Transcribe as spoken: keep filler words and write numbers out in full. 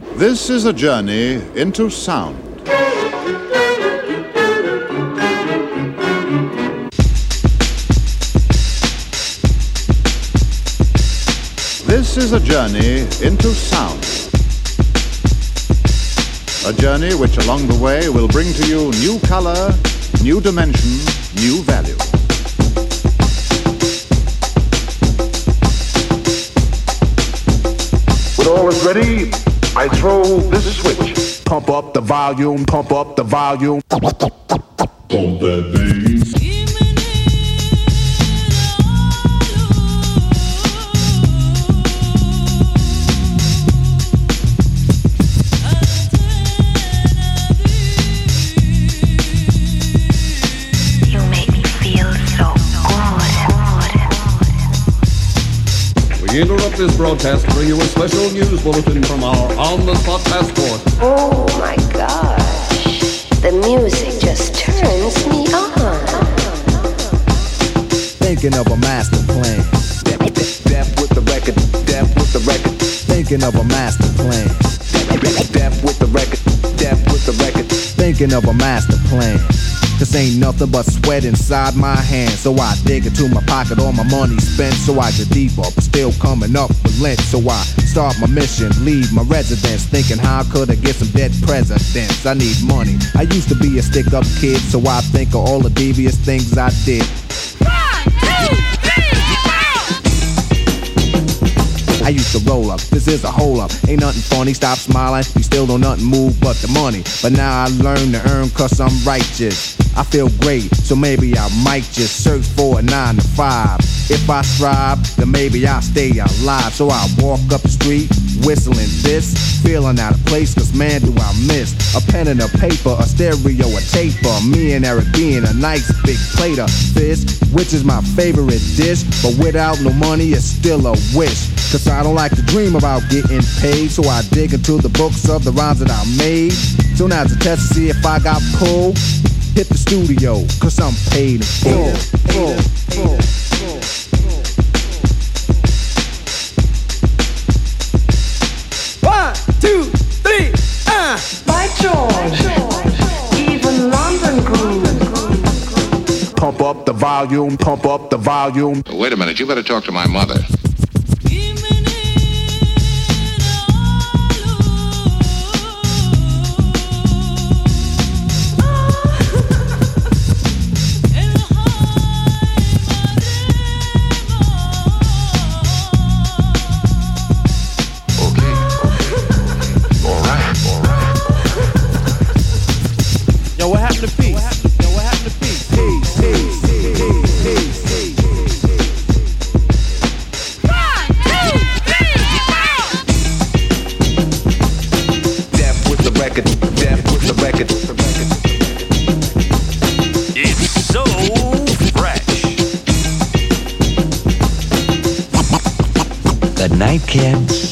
This is a journey into sound. This is a journey into sound. A journey which along the way will bring to you new color, new dimension, new value. When all is ready, I throw this switch. Pump up the volume, pump up the volume. Pump that bass. We interrupt this broadcast to bring you a special news bulletin from our on-the-spot passport. Oh my gosh, the music just turns me on. Thinking of a master plan. Death with the record, death with the record. Thinking of a master plan. Death with the record, death with the record. Thinking of a master plan. This ain't nothing but sweat inside my hands. So I dig into my pocket, all my money spent. So I get deeper, but still coming up with lint. So I start my mission, leave my residence, thinking how could I get some dead presidents? I need money. I used to be a stick-up kid, so I think of all the devious things I did. I used to roll up, this is a hole up. Ain't nothing funny, stop smiling. You still don't nothing move but the money. But now I learn to earn cause I'm righteous. I feel great, so maybe I might just search for a nine to five. If I strive, then maybe I'll stay alive. So I walk up the street, whistling this, feeling out of place, cause man do I miss a pen and a paper, a stereo, a taper. Me and Eric being a nice big plate of fish, which is my favorite dish. But without no money, it's still a wish. Cause I don't like to dream about getting paid. So I dig into the books of the rhymes that I made. So now's a test to see if I got pulled. Hit the studio, cause I'm paid in full. full, full, full. One, two, three, ah! By George, even London grooves. Pump up the volume, pump up the volume. Wait a minute, you better talk to my mother. Yo, what happened to peace? Yo, what happened to peace? Peace, peace, peace, peace, peace. One, two, three, four. Death with the record, death with the record. It's so fresh. Good night, kids.